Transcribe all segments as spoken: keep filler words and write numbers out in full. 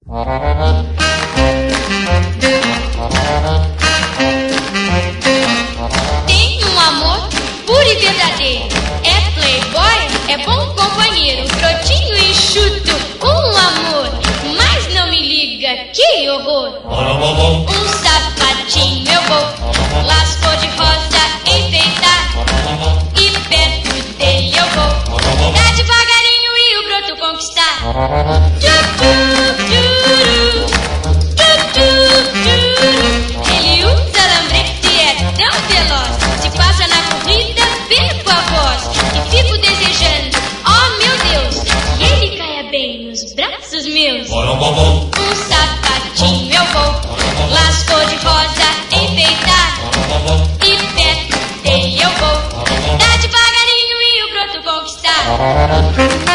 Tem um amor puro e verdadeiro, é playboy, é bom companheiro, brotinho e chuto, um amor, mas não me liga, que horror. Um sapatinho eu vou, las cor de rosa enfeitar, e perto dele eu vou, dar devagarinho e o broto conquistar. Ele usa lambrete e é tão veloz, se passa na corrida, perco a voz, e fico desejando, oh meu Deus, que ele caia bem nos braços meus. Um sapatinho eu vou, las cor de rosa enfeitar, e perto dele eu vou, dar devagarinho e o broto conquistar.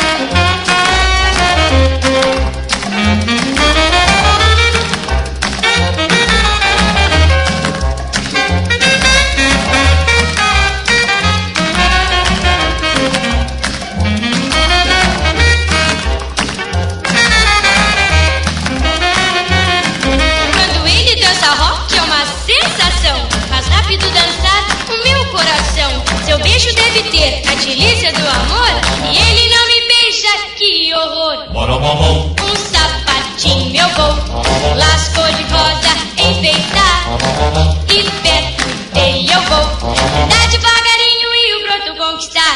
Faz rápido dançar o meu coração. Seu beijo deve ter a delícia do amor, e ele não me beija, que horror. Um sapatinho eu vou, las cor de rosa enfeitar, e perto dele eu vou, dar devagarinho e o broto conquistar.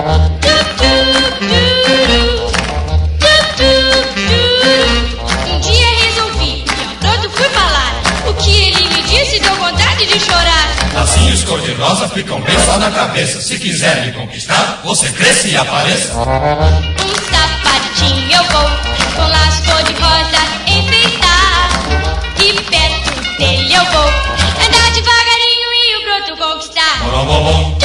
Um dia resolvi e ao broto fui falar, o que ele me disse deu vontade de chorar. Lacinhos cor-de-rosa ficam bem só na cabeça. Se quiser me conquistar, você cresça e apareça. Um sapatinho eu vou, com las cor-de-rosa enfeitar, e perto dele eu vou, andar devagarinho e o broto conquistar.